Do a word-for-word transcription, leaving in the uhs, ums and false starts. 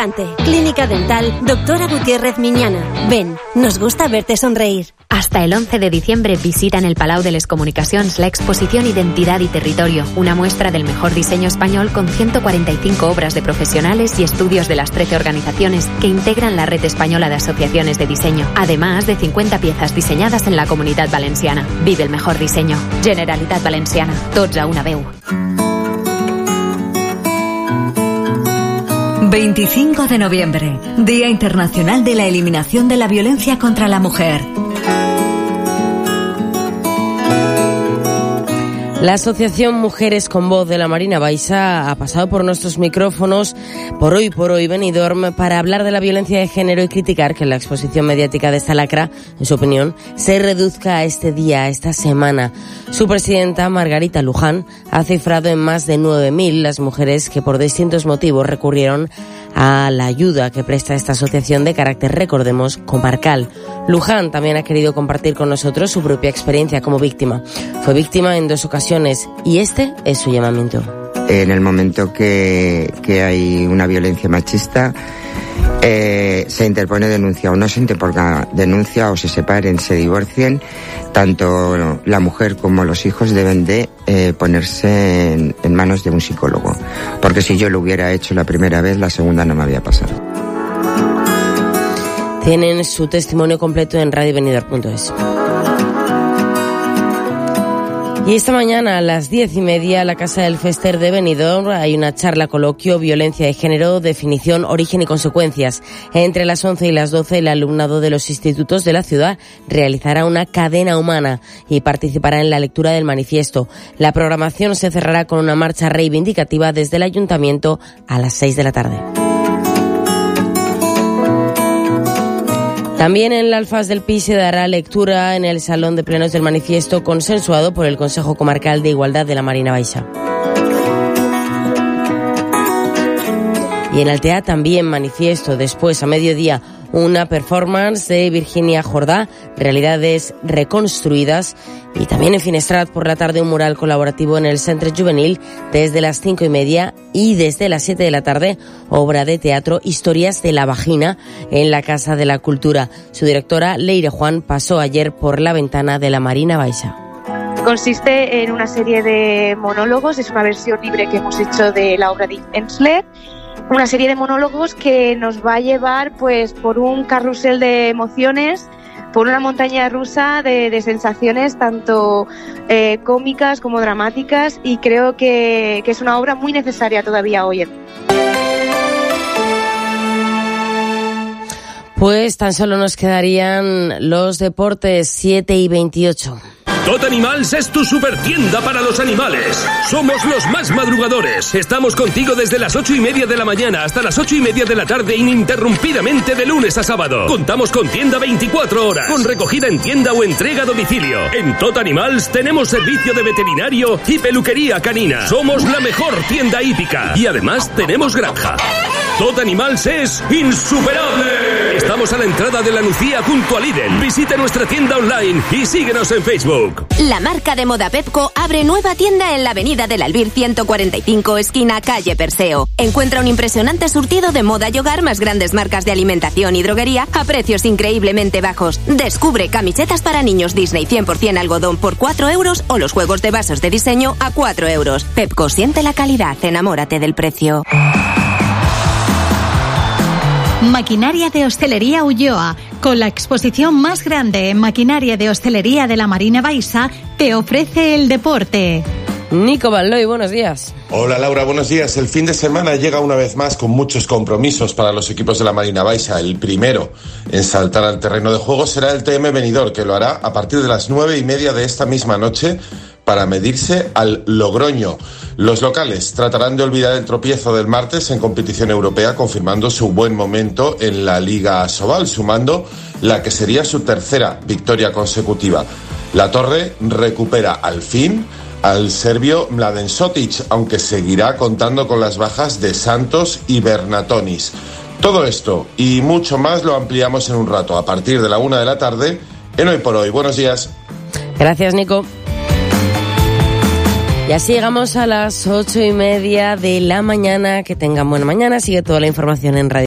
Alicante. Clínica Dental Doctora Gutiérrez Miñana. Ven, nos gusta verte sonreír. Hasta el once de diciembre visita en el Palau de les Comunicacions la exposición Identidad y Territorio, una muestra del mejor diseño español con ciento cuarenta y cinco obras de profesionales y estudios de las trece organizaciones que integran la red española de asociaciones de diseño, además de cincuenta piezas diseñadas en la Comunitat Valenciana. Vive el mejor diseño. Generalitat Valenciana. Tots a una veu. veinticinco de noviembre, Día Internacional de la Eliminación de la Violencia contra la Mujer. La Asociación Mujeres con Voz de la Marina Baixa ha pasado por nuestros micrófonos por hoy por hoy Benidorm para hablar de la violencia de género y criticar que la exposición mediática de esta lacra, en su opinión, se reduzca a este día, a esta semana. Su presidenta, Margarita Luján, ha cifrado en más de nueve mil las mujeres que por distintos motivos recurrieron a la ayuda que presta esta asociación de carácter, recordemos, comarcal. Luján también ha querido compartir con nosotros su propia experiencia como víctima. Fue víctima en dos ocasiones y este es su llamamiento. En el momento que, que hay una violencia machista, eh, se interpone denuncia o no se interponga denuncia o se separen, se divorcien, tanto la mujer como los hijos deben de eh, ponerse en, en manos de un psicólogo. Porque si yo lo hubiera hecho la primera vez, la segunda no me había pasado. Tienen su testimonio completo en radio benidorm punto es. Y esta mañana a las diez y media en la Casa del Fester de Benidorm hay una charla coloquio Violencia de Género, definición, origen y consecuencias. Entre las once y las doce el alumnado de los institutos de la ciudad realizará una cadena humana y participará en la lectura del manifiesto. La programación se cerrará con una marcha reivindicativa desde el ayuntamiento a las seis de la tarde. También en el Alfaz del Pi se dará lectura en el Salón de Plenos del manifiesto consensuado por el Consejo Comarcal de Igualdad de la Marina Baixa. Y en Altea también manifiesto, después a mediodía una performance de Virginia Jordá, Realidades Reconstruidas, y también en Finestrat por la tarde un mural colaborativo en el Centre Juvenil desde las cinco y media y desde las siete de la tarde obra de teatro Historias de la Vagina en la Casa de la Cultura. Su directora Leire Juan pasó ayer por la ventana de la Marina Baixa. Consiste en una serie de monólogos, es una versión libre que hemos hecho de la obra de Ensler. Una serie de monólogos que nos va a llevar pues por un carrusel de emociones, por una montaña rusa de, de sensaciones tanto eh, cómicas como dramáticas, y creo que, que es una obra muy necesaria todavía hoy en día. Pues tan solo nos quedarían los deportes, siete y veintiocho. Tot Animals es tu supertienda para los animales. Somos los más madrugadores. Estamos contigo desde las ocho y media de la mañana hasta las ocho y media de la tarde ininterrumpidamente de lunes a sábado. Contamos con tienda veinticuatro horas, con recogida en tienda o entrega a domicilio. En Tot Animals tenemos servicio de veterinario y peluquería canina. Somos la mejor tienda hípica y además tenemos granja. Tot Animals es insuperable. Estamos a la entrada de la Nucía junto a Lidl. Visita nuestra tienda online y síguenos en Facebook. La marca de moda Pepco abre nueva tienda en la avenida del Albir ciento cuarenta y cinco, esquina calle Perseo. Encuentra un impresionante surtido de moda y hogar, más grandes marcas de alimentación y droguería a precios increíblemente bajos. Descubre camisetas para niños Disney cien por ciento algodón por cuatro euros o los juegos de vasos de diseño a cuatro euros. Pepco, siente la calidad, enamórate del precio. Maquinaria de Hostelería Ulloa, con la exposición más grande en maquinaria de hostelería de la Marina Baixa, te ofrece el deporte. Nico Balloy, buenos días. Hola Laura, buenos días. El fin de semana llega una vez más con muchos compromisos para los equipos de la Marina Baixa. El primero en saltar al terreno de juego será el T M Benidorm, que lo hará a partir de las nueve y media de esta misma noche para medirse al Logroño. Los locales tratarán de olvidar el tropiezo del martes en competición europea, confirmando su buen momento en la Liga Asobal, sumando la que sería su tercera victoria consecutiva. La Torre recupera al fin al serbio Mladen Sotic, aunque seguirá contando con las bajas de Santos y Bernatonis. Todo esto y mucho más lo ampliamos en un rato, a partir de la una de la tarde, en Hoy por Hoy. Buenos días. Gracias, Nico. Y así llegamos a las ocho y media de la mañana. Que tengan buena mañana. Sigue toda la información en radio.